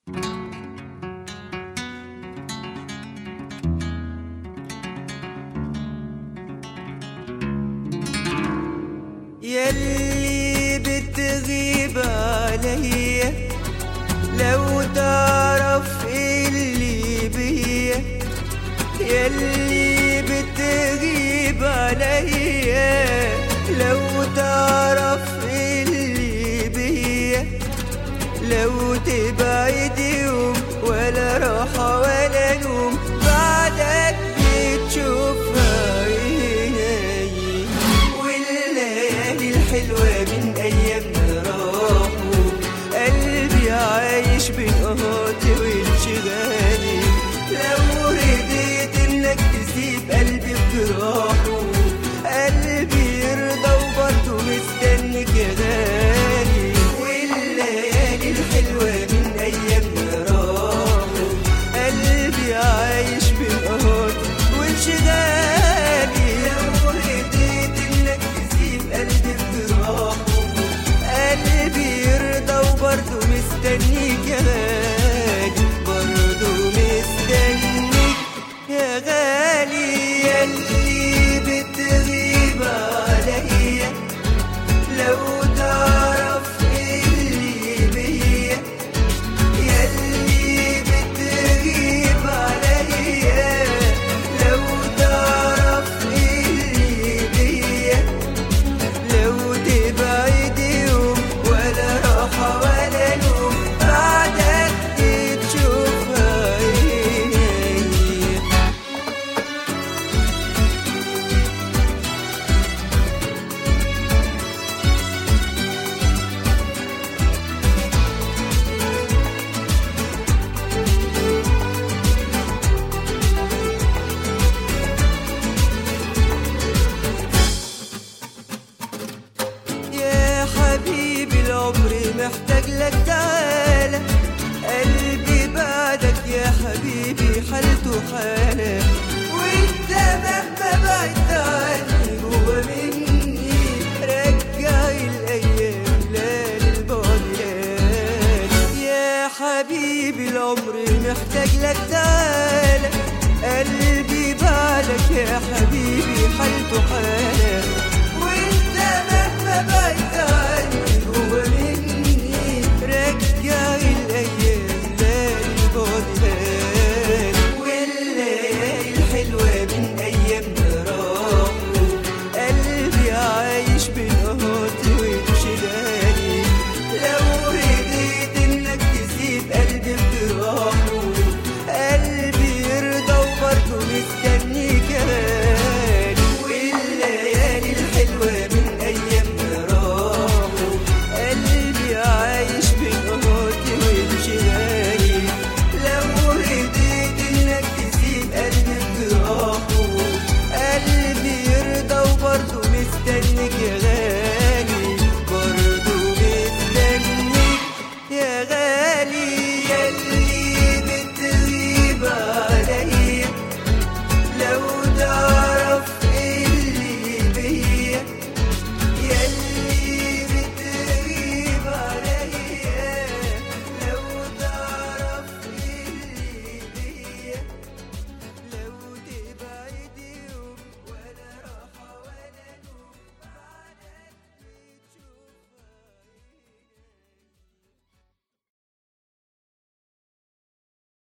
ياللي بتغيب عليا لو تعرف اللي بيا، ياللي بتغيب عليا لو تعرف اللي بيا، لو تبعد يوم ولا راحة ولا نوم بعدك بتشوفها عيني، والليالي الحلوة من أيامنا راحوا، قلبي عايش بين قهاتي وانشغالي، لو رضيت إنك تسيب قلبي بجراحه، قلبي يرضى وبرضه مستنيك يا غالي، والليالي الحلوة من أيامنا راحوا، قلبي عايش بين قهاتي وانشغالي، لو رضيت إنك تسيب قلبي بجراحه، قلبي يرضى وبرضه مستنيك يا غالي، برضه مستنيك يا غالي. ياللي بتغيب عليا لو تعرف اللي بيا، ياللي بتغيب عليا لو تعرف اللي بيا، لو تبعد يوم ولا راحة ولا نوم بعدك تشوفها عيني. يا حبيبي العمر محتاج لك تعالى، قلبي بعدك يا حبيبي حالته حالة، وانت مهما بعدت عني جوا مني رجع الايام لا للبعد ليالي، يا حبيبي العمر محتاج لك تعالى، قلبي بعدك يا حبيبي حالته حالة، وانت مهما بعدت عني